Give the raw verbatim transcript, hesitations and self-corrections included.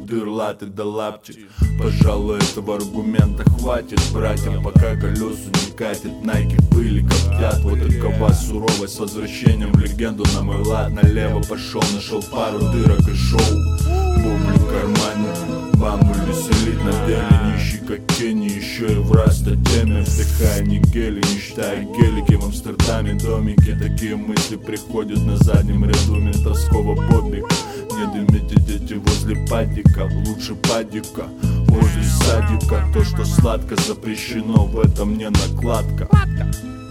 дыр, латы да лапти. Пожалуй, этого аргумента хватит братьям, пока колесу не катит. Найки пыли коптят, вот такова суровость. С возвращением в легенду на мой лад налево пошел, нашел пару дырок и шоу. Бубли в кармане, бамбуль веселит на деле. Нищий как Кенни, еще и в раста теме. Вдыхая не гели, не считая гелики. В Амстердаме домики, такие мысли приходят на заднем ряду ментовского подвига. Не дымите, дети, возле падика, лучше падика возле садика. То, что сладко запрещено, в этом не накладка.